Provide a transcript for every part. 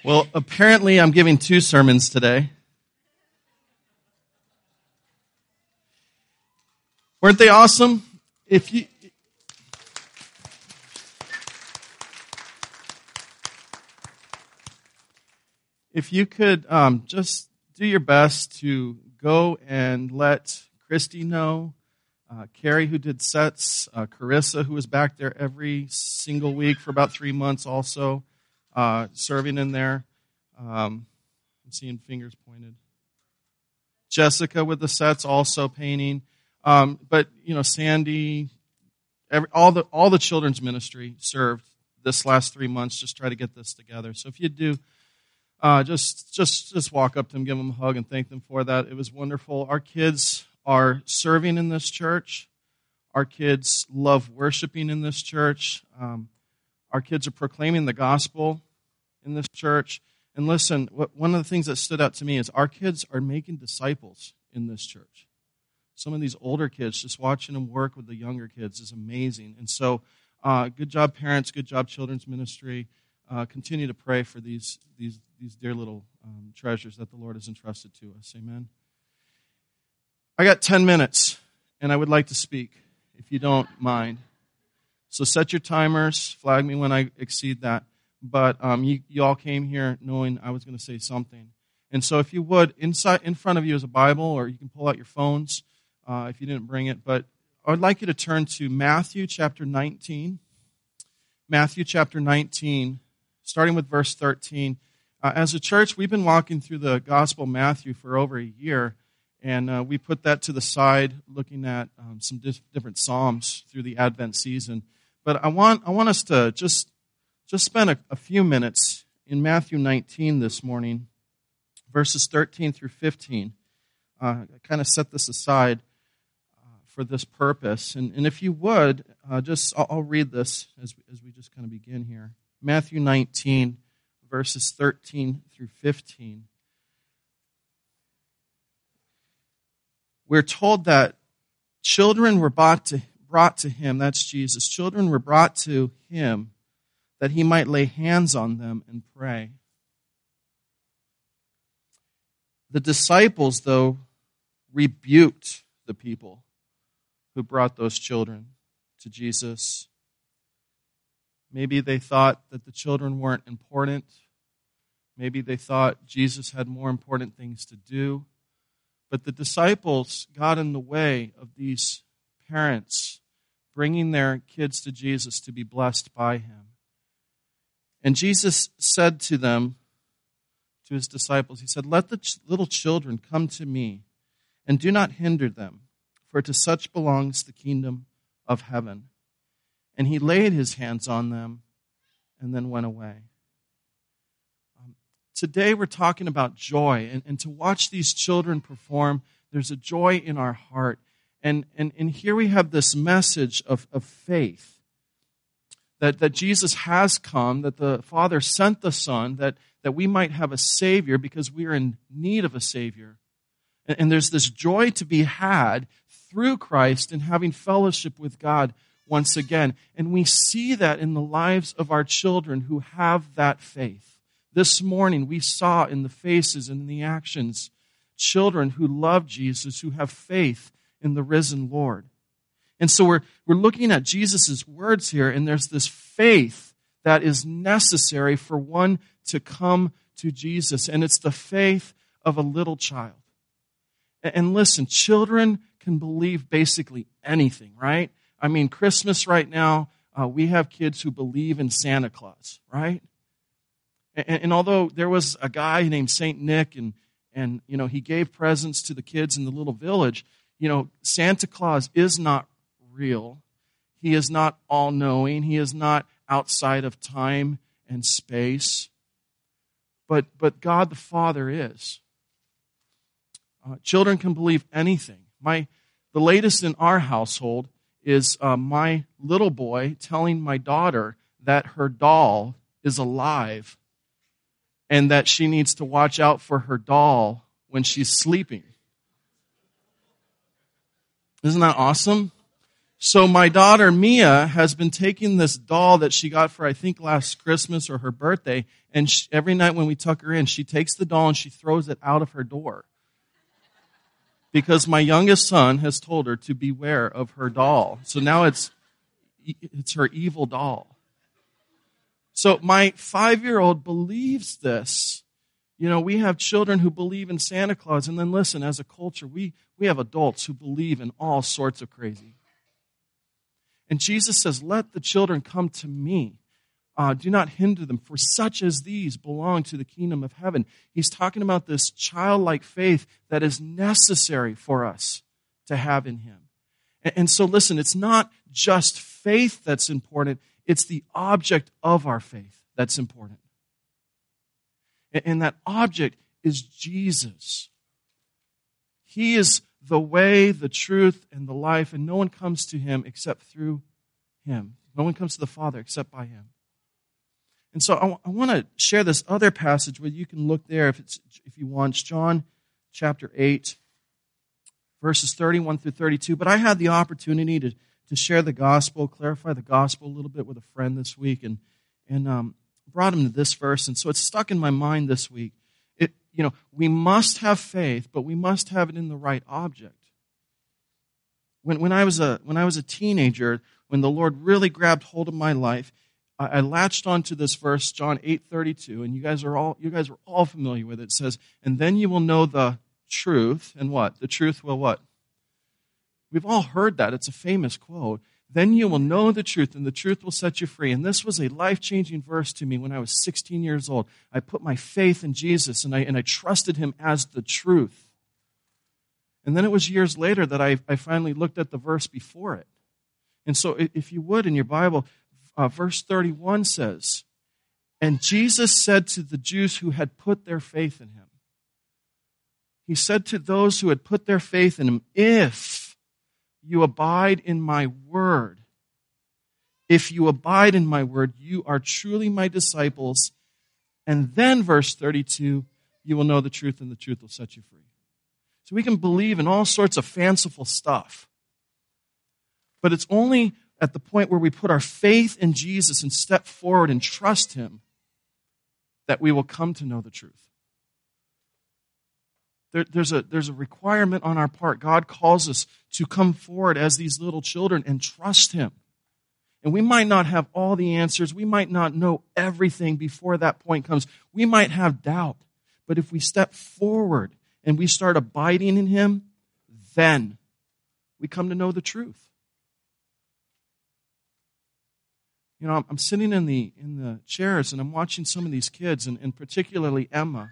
Well, apparently I'm giving 2 sermons today. Weren't they awesome? If you could just do your best to go and let Christy know, Carrie, who did sets, Carissa, who was back there every single week for about 3 months also, serving in there. I'm seeing fingers pointed. Jessica with the sets, also painting. But, Sandy, all the children's ministry served this last 3 months, just try to get this together. So if you do, just walk up to them, give them a hug, and thank them for that. It was wonderful. Our kids are serving in this church. Our kids love worshiping in this church. Our kids are proclaiming the gospel in this church. And listen, one of the things that stood out to me is our kids are making disciples in this church. Some of these older kids, just watching them work with the younger kids is amazing. And so, good job, parents. Good job, children's ministry. Continue to pray for these dear little treasures that the Lord has entrusted to us. Amen. I got 10 minutes, and I would like to speak, if you don't mind. So set your timers. Flag me when I exceed that. But you all came here knowing I was going to say something. And so if you would, in front of you is a Bible, or you can pull out your phones if you didn't bring it. But I would like you to turn to Matthew chapter 19. Matthew chapter 19, starting with verse 13. As a church, we've been walking through the Gospel of Matthew for over a year, and we put that to the side, looking at some different Psalms through the Advent season. But I want us to just spend a few minutes in Matthew 19 this morning, verses 13 through 15. I kind of set this aside for this purpose. And if you would, I'll read this as we just kind of begin here. Matthew 19, verses 13 through 15. We're told that children were brought to him, that's Jesus. Children were brought to him that he might lay hands on them and pray. The disciples, though, rebuked the people who brought those children to Jesus. Maybe they thought that the children weren't important. Maybe they thought Jesus had more important things to do. But the disciples got in the way of these parents bringing their kids to Jesus to be blessed by him. And Jesus said to them, to his disciples, he said, "Let the little children come to me, and do not hinder them, for to such belongs the kingdom of heaven." And he laid his hands on them and then went away. Today we're talking about joy, and to watch these children perform, there's a joy in our heart. And here we have this message of faith, that Jesus has come, that the Father sent the Son, that we might have a Savior because we are in need of a Savior. And there's this joy to be had through Christ and having fellowship with God once again. And we see that in the lives of our children who have that faith. This morning we saw in the faces and in the actions children who love Jesus, who have faith in the risen Lord. And so we're looking at Jesus' words here, and there's this faith that is necessary for one to come to Jesus. And it's the faith of a little child. And listen, children can believe basically anything, right? I mean, Christmas right now, we have kids who believe in Santa Claus, right? And although there was a guy named Saint Nick, and he gave presents to the kids in the little village, Santa Claus is not real. He is not all-knowing. He is not outside of time and space. But God the Father is. Children can believe anything. The latest in our household is my little boy telling my daughter that her doll is alive and that she needs to watch out for her doll when she's sleeping. Isn't that awesome? So my daughter, Mia, has been taking this doll that she got for, I think, last Christmas or her birthday, and every night when we tuck her in, she takes the doll and she throws it out of her door. Because my youngest son has told her to beware of her doll. So now it's her evil doll. So my 5-year-old believes this. You know, we have children who believe in Santa Claus, and then listen, as a culture, we have adults who believe in all sorts of crazy. And Jesus says, let the children come to me. Do not hinder them, for such as these belong to the kingdom of heaven. He's talking about this childlike faith that is necessary for us to have in him. And so listen, it's not just faith that's important, it's the object of our faith that's important. And that object is Jesus. He is the way, the truth, and the life, and no one comes to him except through him. No one comes to the Father except by him. And so I want to share this other passage where you can look there if you want. It's John chapter 8, verses 31 through 32. But I had the opportunity to share the gospel, clarify the gospel a little bit with a friend this week, and brought him to this verse. And so it's stuck in my mind this week. We must have faith, but we must have it in the right object. When I was a teenager, when the Lord really grabbed hold of my life, I latched onto this verse, John 8:32, and you guys are all familiar with it. It says, "And then you will know the truth," and what? The truth will what? We've all heard that. It's a famous quote. "Then you will know the truth, and the truth will set you free." And this was a life-changing verse to me when I was 16 years old. I put my faith in Jesus, and I trusted him as the truth. And then it was years later that I finally looked at the verse before it. And so if you would, in your Bible, verse 31 says, "And Jesus said to the Jews who had put their faith in him," he said to those who had put their faith in him, "If you abide in my word, if you abide in my word, you are truly my disciples." And then verse 32, "You will know the truth, and the truth will set you free." So we can believe in all sorts of fanciful stuff. But it's only at the point where we put our faith in Jesus and step forward and trust him that we will come to know the truth. There's a requirement on our part. God calls us to come forward as these little children and trust him. And we might not have all the answers. We might not know everything before that point comes. We might have doubt. But if we step forward and we start abiding in him, then we come to know the truth. You know, I'm sitting in the chairs and I'm watching some of these kids, and particularly Emma.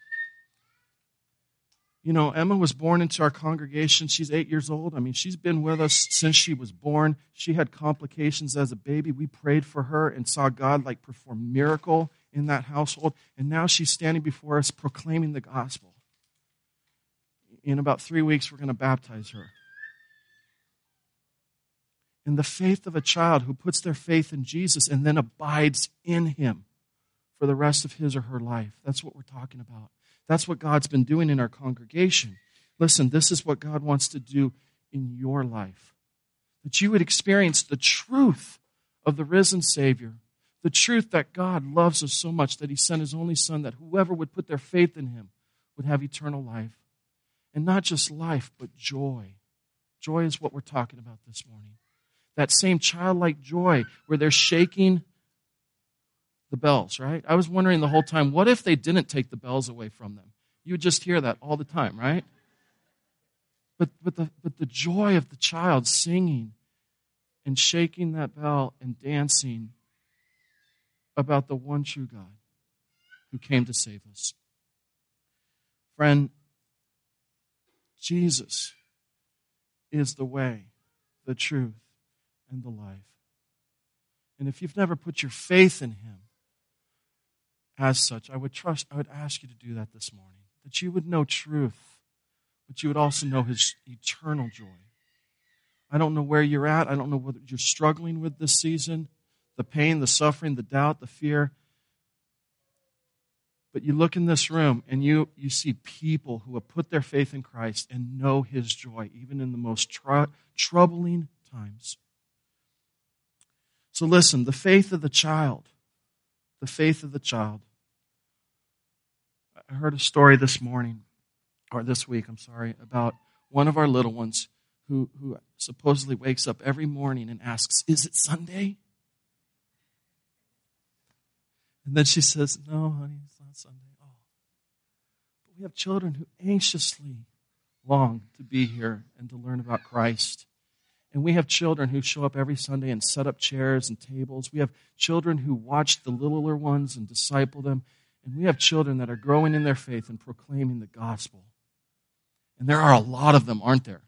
You know, Emma was born into our congregation. She's 8 years old. I mean, she's been with us since she was born. She had complications as a baby. We prayed for her and saw God perform miracle in that household. And now she's standing before us proclaiming the gospel. In about 3 weeks, we're going to baptize her. And the faith of a child who puts their faith in Jesus and then abides in him for the rest of his or her life. That's what we're talking about. That's what God's been doing in our congregation. Listen, this is what God wants to do in your life. That you would experience the truth of the risen Savior. The truth that God loves us so much that he sent his only Son, that whoever would put their faith in him would have eternal life. And not just life, but joy. Joy is what we're talking about this morning. That same childlike joy where they're shaking the bells, right? I was wondering the whole time, what if they didn't take the bells away from them? You would just hear that all the time, right? But the joy of the child singing and shaking that bell and dancing about the one true God who came to save us. Friend, Jesus is the way, the truth, and the life. And if you've never put your faith in him as such, I would ask you to do that this morning. That you would know truth, but you would also know his eternal joy. I don't know where you're at. I don't know what you're struggling with this season. The pain, the suffering, the doubt, the fear. But you look in this room and you see people who have put their faith in Christ and know his joy, even in the most troubling times. So listen, the faith of the child. The faith of the child. I heard a story this week, about one of our little ones who supposedly wakes up every morning and asks, "Is it Sunday?" And then she says, "No, honey, it's not Sunday." Oh. But we have children who anxiously long to be here and to learn about Christ. And we have children who show up every Sunday and set up chairs and tables. We have children who watch the littler ones and disciple them. And we have children that are growing in their faith and proclaiming the gospel. And there are a lot of them, aren't there?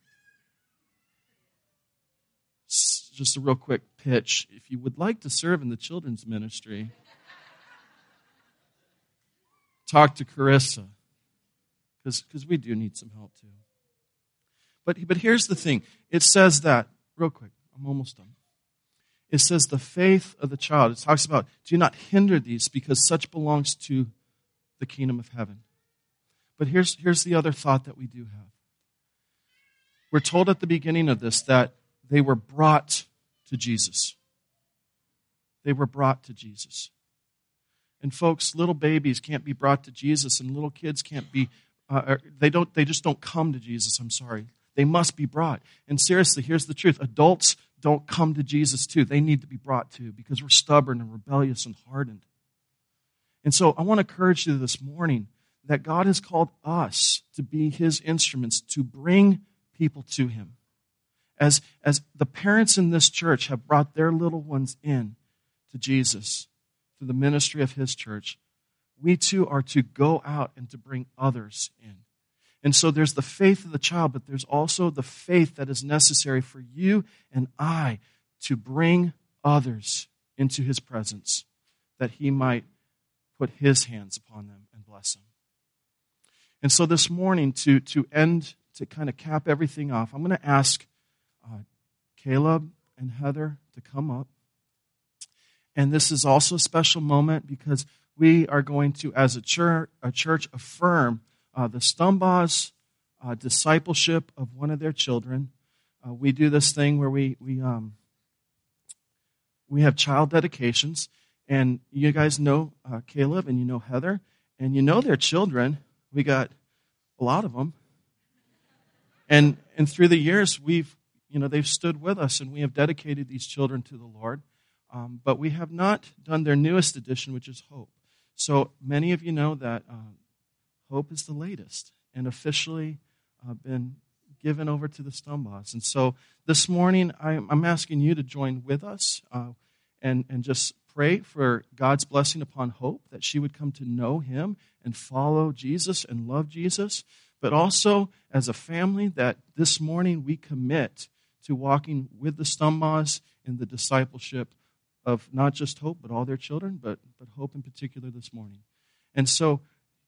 Just a real quick pitch. If you would like to serve in the children's ministry, talk to Carissa, because we do need some help too. But here's the thing. It says that, real quick, I'm almost done. It says the faith of the child. It talks about, do not hinder these because such belongs to the kingdom of heaven. But here's the other thought that we do have. We're told at the beginning of this that they were brought to Jesus. They were brought to Jesus. And folks, little babies can't be brought to Jesus, and little kids can't be, they just don't come to Jesus, They must be brought. And seriously, here's the truth. Adults don't come to Jesus too. They need to be brought to because we're stubborn and rebellious and hardened. And so I want to encourage you this morning that God has called us to be His instruments to bring people to Him. As the parents in this church have brought their little ones in to Jesus through the ministry of His church, we too are to go out and to bring others in. And so there's the faith of the child, but there's also the faith that is necessary for you and I to bring others into His presence, that He might put His hands upon them and bless them. And so this morning, to kind of cap everything off, I'm going to ask Caleb and Heather to come up. And this is also a special moment because we are going to, as a church affirm the Stumbaugh's discipleship of one of their children. We do this thing where we have child dedications, and you guys know Caleb and you know Heather, and you know their children. We got a lot of them, and through the years they've stood with us, and we have dedicated these children to the Lord. But we have not done their newest edition, which is Hope. So many of you know that Hope is the latest and officially been given over to the Stumbaughs. And so this morning, I'm asking you to join with us and just pray for God's blessing upon Hope, that she would come to know Him and follow Jesus and love Jesus. But also, as a family, that this morning we commit to walking with the Stumbaughs in the discipleship of not just Hope, but all their children, but Hope in particular this morning. And so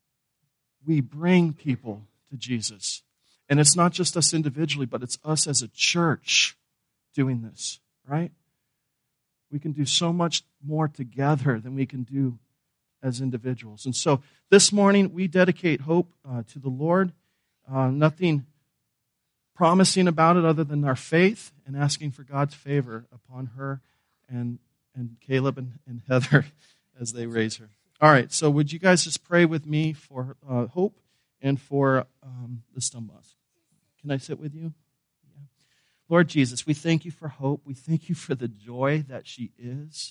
we bring people to Jesus. And it's not just us individually, but it's us as a church doing this, right? We can do so much more together than we can do as individuals. And so this morning, we dedicate Hope to the Lord. Nothing promising about it other than our faith and asking for God's favor upon her and Caleb and Heather as they raise her. All right, so would you guys just pray with me for Hope and for the Stumbaughs? Can I sit with you? Yeah. Lord Jesus, we thank you for Hope. We thank you for the joy that she is.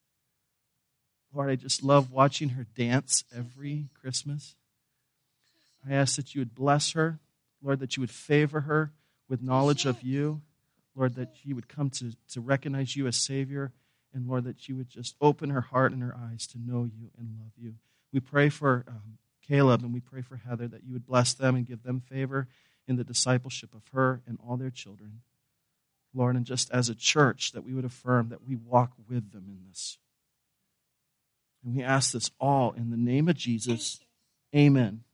Lord, I just love watching her dance every Christmas. I ask that you would bless her. Lord, that you would favor her with knowledge of you. Lord, that she would come to recognize you as Savior. And Lord, that you would just open her heart and her eyes to know you and love you. We pray for Caleb and we pray for Heather, that you would bless them and give them favor in the discipleship of her and all their children. Lord, and just as a church, that we would affirm that we walk with them in this. And we ask this all in the name of Jesus. Amen.